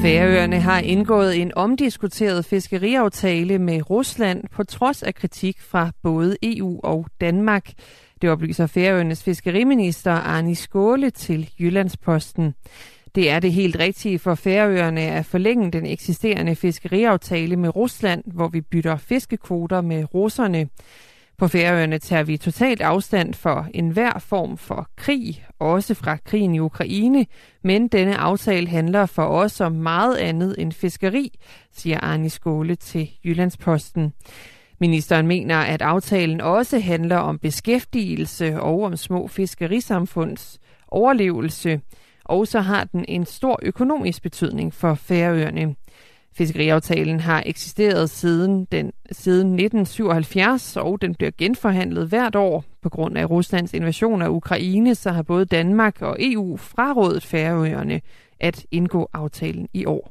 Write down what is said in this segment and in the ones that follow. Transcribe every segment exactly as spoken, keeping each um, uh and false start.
Færøerne har indgået en omdiskuteret fiskeriaftale med Rusland på trods af kritik fra både E U og Danmark. Det oplyser Færøernes fiskeriminister Arni Skåle til Jyllandsposten. Det er det helt rigtige for Færøerne at forlænge den eksisterende fiskeriaftale med Rusland, hvor vi bytter fiskekvoter med russerne. På Færøerne tager vi totalt afstand for enhver form for krig, også fra krigen i Ukraine, men denne aftale handler for os om meget andet end fiskeri, siger Arni Skåle til Jyllandsposten. Ministeren mener, at aftalen også handler om beskæftigelse og om små fiskerisamfunds overlevelse, og så har den en stor økonomisk betydning for Færøerne. Fiskeriaftalen har eksisteret siden, den, siden nitten syvoghalvfjerds, og den bliver genforhandlet hvert år. På grund af Ruslands invasion af Ukraine, så har både Danmark og E U frarådet Færøerne at indgå aftalen i år.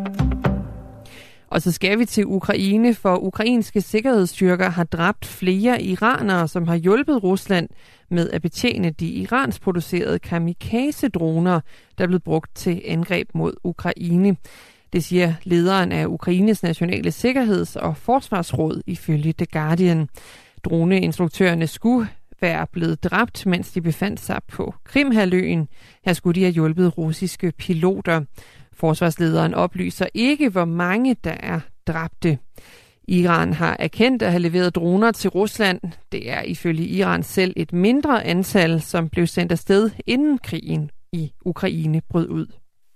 Og så skal vi til Ukraine, for ukrainske sikkerhedsstyrker har dræbt flere iranere, som har hjulpet Rusland med at betjene de iransk producerede kamikaze-droner, der er blevet brugt til angreb mod Ukraine. Det siger lederen af Ukraines nationale sikkerheds- og forsvarsråd ifølge The Guardian. Droneinstruktørerne skulle være blevet dræbt, mens de befandt sig på Krimhalvøen. Her skulle de have hjulpet russiske piloter. Forsvarslederen oplyser ikke, hvor mange der er dræbte. Iran har erkendt at have leveret droner til Rusland. Det er ifølge Iran selv et mindre antal, som blev sendt afsted inden krigen i Ukraine brød ud.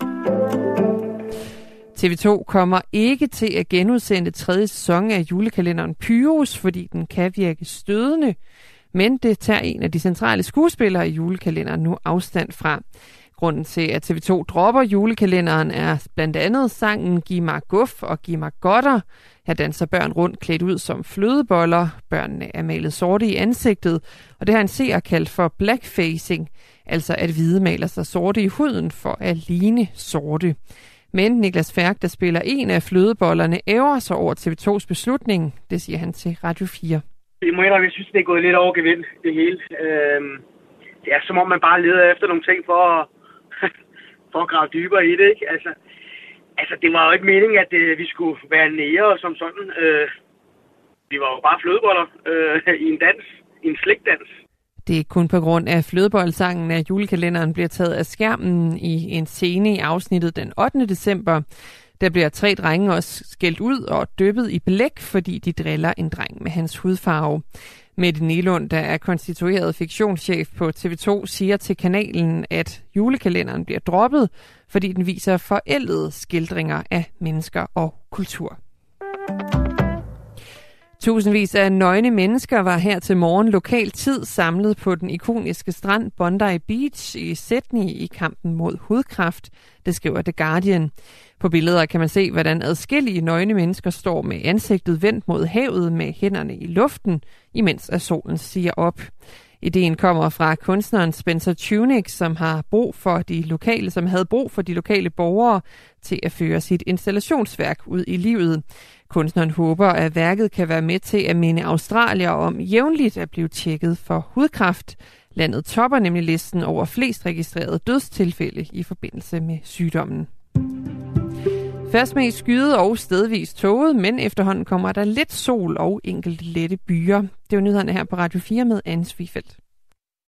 T V to kommer ikke til at genudsende tredje sæson af julekalenderen Pyrus, fordi den kan virke stødende. Men det tager en af de centrale skuespillere i julekalenderen nu afstand fra. Grunden til, at T V to dropper julekalenderen, er blandt andet sangen Giv mig guf og Giv mig godter. Her danser børn rundt klædt ud som flødeboller. Børnene er malet sorte i ansigtet, og det har en seer kaldt for blackfacing, altså at hvide maler sig sorte i huden for at ligne sorte. Men Niklas Færk, der spiller en af flødebollerne, ærger sig over T V tos beslutning. Det siger han til Radio fire. Jeg må indrømme, jeg synes, det er gået lidt over gevind, det hele. Øhm, det er som om, man bare leder efter nogle ting for at, for at grave dybere i det, ikke? Altså, altså det var jo ikke meningen, at øh, vi skulle være nære som sådan. Øh, vi var jo bare flødeboller øh, i en dans, i en slikdans. Det er kun på grund af flødeboldsangen, at julekalenderen bliver taget af skærmen i en scene i afsnittet den ottende december. Der bliver tre drenge også skældt ud og dyppet i blæk, fordi de driller en dreng med hans hudfarve. Mette Nilund, der er konstitueret fiktionschef på T V to, siger til kanalen, at julekalenderen bliver droppet, fordi den viser forældede skildringer af mennesker og kultur. Tusindvis af nøgne mennesker var her til morgen lokal tid samlet på den ikoniske strand Bondi Beach i Sydney i kampen mod hudkræft, det skriver The Guardian. På billeder kan man se, hvordan adskillige nøgne mennesker står med ansigtet vendt mod havet med hænderne i luften, imens at solen stiger op. Ideen kommer fra kunstneren Spencer Tunick, som har brug for de lokale, som havde brug for de lokale borgere til at føre sit installationsværk ud i livet. Kunstneren håber, at værket kan være med til at minde australier om jævnligt at blive tjekket for hudkræft. Landet topper nemlig listen over flest registrerede dødstilfælde i forbindelse med sygdommen. Først med skyet og stedvis tåget, men efterhånden kommer der lidt sol og enkelte lette byer. Det var nyhederne her på Radio fire med Anne Svifeldt.